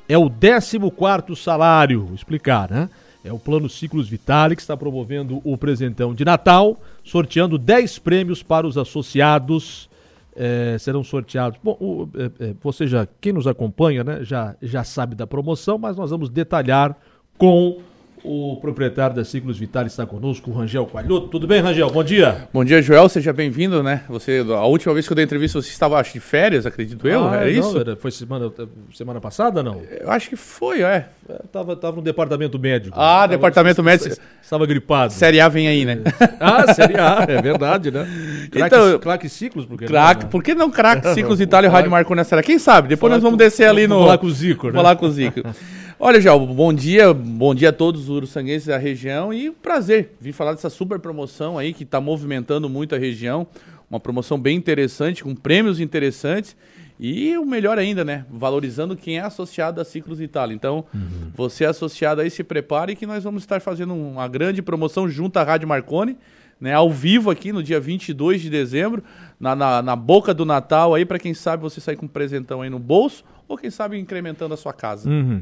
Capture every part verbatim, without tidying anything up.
é o décimo quarto salário, vou explicar, né? É o Plano Ciclos Vitale que está promovendo o presentão de Natal, sorteando dez prêmios para os associados. É, serão sorteados. Bom, o, é, é, você já, quem nos acompanha, né, já, já sabe da promoção, mas nós vamos detalhar com o proprietário da Ciclos Vitale, está conosco, o Rangel Coalhoto. Tudo bem, Rangel? Bom dia. Bom dia, Joel. Seja bem-vindo, né? Você, a última vez que eu dei entrevista, você estava, acho, de férias, acredito eu, ah, era não, isso? Era, foi semana, semana passada, não? Eu acho que foi, é. Estava tava no departamento médico. Ah, tava, departamento médico. Estava gripado. Série A vem aí, né? Ah, Série A, é verdade, né? Craque, então, Craque Ciclos, por que craque, não? Né? Por que não Craque Ciclos Vitale e Rádio Marconi na Série A? Quem sabe? Depois nós vamos com, descer ali no... Falar com o Zico, né? Falar com o Zico. Olha, Joel, bom dia, bom dia a todos os uruçanguenses da região e um prazer vir falar dessa super promoção aí que está movimentando muito a região, uma promoção bem interessante, com prêmios interessantes e o melhor ainda, né, valorizando quem é associado a Ciclos Vitale. Então, uhum. Você associado aí, se prepare que nós vamos estar fazendo uma grande promoção junto à Rádio Marconi, né, ao vivo aqui no dia vinte e dois de dezembro, na, na, na boca do Natal aí, para quem sabe você sair com um presentão aí no bolso ou quem sabe incrementando a sua casa. Uhum.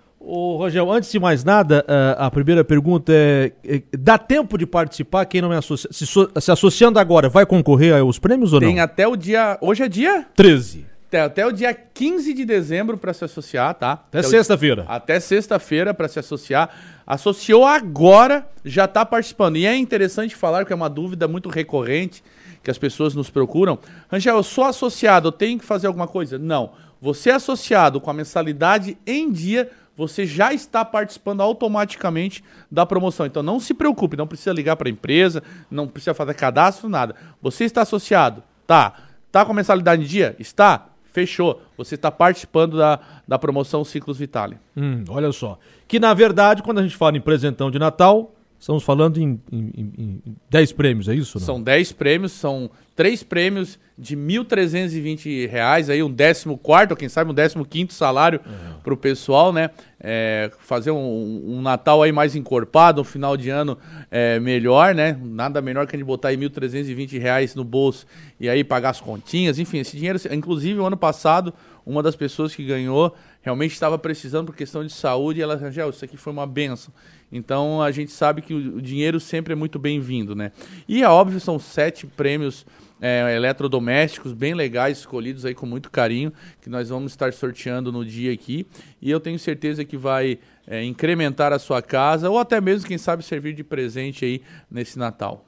Ô, Rogério, antes de mais nada, a primeira pergunta é, é, dá tempo de participar quem não é associado? Se, so, se associando agora, vai concorrer aos prêmios ou não? Tem até o dia, hoje é dia? treze. Até, até o dia quinze de dezembro para se associar, tá? Até, até sexta-feira. Até sexta-feira para se associar. Associou agora, já está participando. E é interessante falar que é uma dúvida muito recorrente, que as pessoas nos procuram. Rangel, eu sou associado, eu tenho que fazer alguma coisa? Não. Você é associado com a mensalidade em dia, você já está participando automaticamente da promoção. Então não se preocupe, não precisa ligar para a empresa, não precisa fazer cadastro, nada. Você está associado? Tá. Tá com a mensalidade em dia? Está? Fechou. Você está participando da, da promoção Ciclos Vitale. Hum, olha só. Que na verdade, quando a gente fala em presentão de Natal, estamos falando em, em, em dez prêmios, é isso? Não? São dez prêmios, são três prêmios de mil trezentos e vinte reais, aí um décimo quarto, quem sabe um décimo quinto salário uhum. para o pessoal, né? É, fazer um, um Natal aí mais encorpado, um final de ano é, melhor, né? Nada melhor que a gente botar aí mil trezentos e vinte reais no bolso e aí pagar as continhas, enfim, esse dinheiro, inclusive o ano passado, uma das pessoas que ganhou realmente estava precisando por questão de saúde e ela, Rangel, isso aqui foi uma benção. Então a gente sabe que o dinheiro sempre é muito bem-vindo, né? E é óbvio, são sete prêmios é, eletrodomésticos bem legais, escolhidos aí com muito carinho, que nós vamos estar sorteando no dia aqui. E eu tenho certeza que vai é, incrementar a sua casa ou até mesmo, quem sabe, servir de presente aí nesse Natal.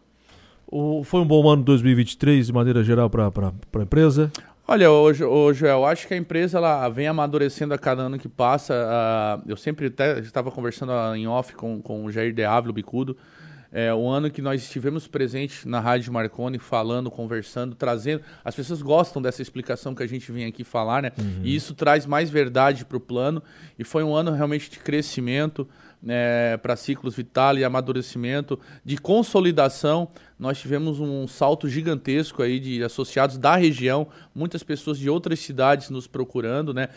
O, foi um bom ano dois mil e vinte e três, de maneira geral, para a empresa? Olha, hoje, hoje eu acho que a empresa ela vem amadurecendo a cada ano que passa. Uh, eu sempre até estava conversando em off com, com o Jair De Ávila, o Bicudo. É, o ano que nós estivemos presentes na Rádio Marconi, falando, conversando, trazendo. As pessoas gostam dessa explicação que a gente vem aqui falar, né? Uhum. E isso traz mais verdade para o plano. E foi um ano realmente de crescimento, né, para Ciclos Vitale, amadurecimento, de consolidação. Nós tivemos um salto gigantesco aí de associados da região, muitas pessoas de outras cidades nos procurando, né?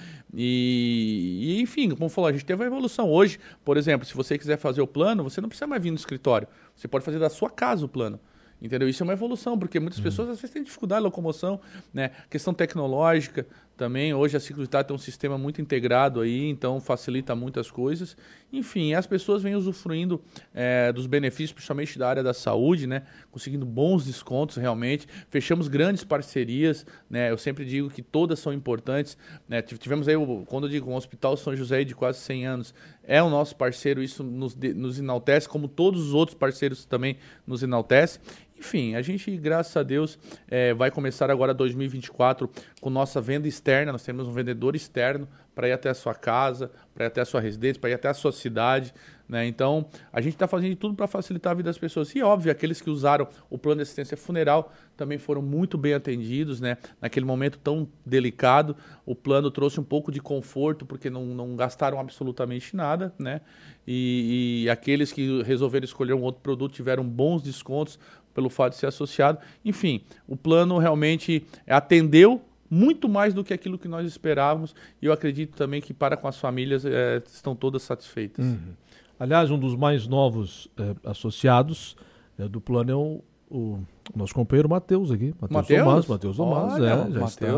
E, e enfim, como falou, a gente teve uma evolução. Hoje, por exemplo, se você quiser fazer o plano, você não precisa mais vir no escritório. Você pode fazer da sua casa o plano. Entendeu? Isso é uma evolução, porque muitas pessoas às vezes têm dificuldade de locomoção, né? Questão tecnológica também. Hoje a Ciclos Vitale tem um sistema muito integrado aí, então facilita muitas coisas. Enfim, as pessoas vêm usufruindo é, dos benefícios, principalmente da área da saúde, né? Conseguindo bons descontos realmente. Fechamos grandes parcerias, né? Eu sempre digo que todas são importantes, né? Tivemos aí, quando eu digo, um Hospital São José de quase cem anos, é o nosso parceiro, isso nos, nos enaltece, como todos os outros parceiros também nos enaltece. Enfim, a gente, graças a Deus, é, vai começar agora dois mil e vinte e quatro com nossa venda externa. Nós temos um vendedor externo para ir até a sua casa, para ir até a sua residência, para ir até a sua cidade, né? Então, a gente está fazendo tudo para facilitar a vida das pessoas. E, óbvio, aqueles que usaram o plano de assistência funeral também foram muito bem atendidos, né? Naquele momento tão delicado, o plano trouxe um pouco de conforto, porque não, não gastaram absolutamente nada, né? E, e aqueles que resolveram escolher um outro produto tiveram bons descontos pelo fato de ser associado. Enfim, o plano realmente atendeu muito mais do que aquilo que nós esperávamos e eu acredito também que para com as famílias é, estão todas satisfeitas. Uhum. Aliás, um dos mais novos é, associados é, do plano é o, o nosso companheiro Matheus aqui. Matheus Tomás. Matheus Tomás, é, já Mateus. está.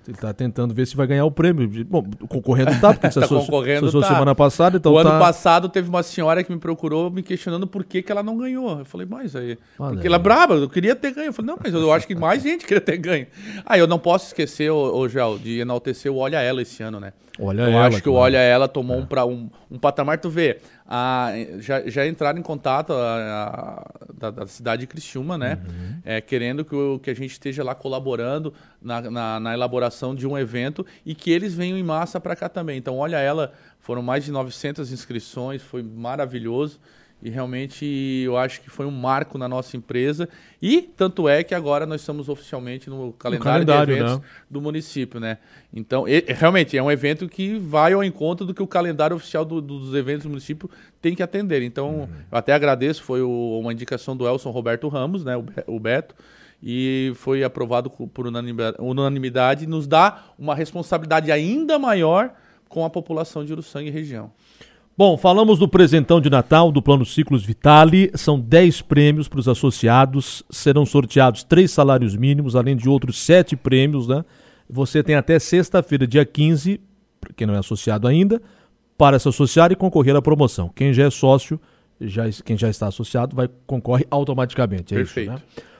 Ele está tentando ver se vai ganhar o prêmio. Bom, concorrendo tá, porque você tá associou, concorrendo associou tá. semana passada, então O tá... ano passado teve uma senhora que me procurou me questionando por que, que ela não ganhou. Eu falei, mas aí... Olha porque aí. ela é braba, eu queria ter ganho. Eu falei, não, mas eu acho que mais gente queria ter ganho. Ah, eu não posso esquecer, ô, ô Gel, de enaltecer o Olha Ela esse ano, né? Olha eu ela, acho que claro. o Olha Ela tomou é. um, pra, um, um patamar, tu vê, a, já, já entraram em contato a, a, da, da cidade de Criciúma, né? Uhum. É, querendo que, o, que a gente esteja lá colaborando na, na, na elaboração de um evento e que eles venham em massa para cá também. Então, Olha Ela, foram mais de novecentas inscrições, foi maravilhoso. E realmente eu acho que foi um marco na nossa empresa. E tanto é que agora nós estamos oficialmente no calendário, no calendário de eventos, né, do município, né? Então, e, realmente é um evento que vai ao encontro do que o calendário oficial do, dos eventos do município tem que atender. Então, uhum. eu até agradeço, foi o, uma indicação do Elson Roberto Ramos, né, o, o Beto, e foi aprovado por unanimidade, unanimidade e nos dá uma responsabilidade ainda maior com a população de Uruçanga e região. Bom, falamos do presentão de Natal do Plano Ciclos Vitale, são dez prêmios para os associados, serão sorteados três salários mínimos, além de outros sete prêmios, né? Você tem até sexta-feira, dia quinze, para quem não é associado ainda, para se associar e concorrer à promoção. Quem já é sócio, já, quem já está associado, vai concorre automaticamente. É Perfeito. Isso, né?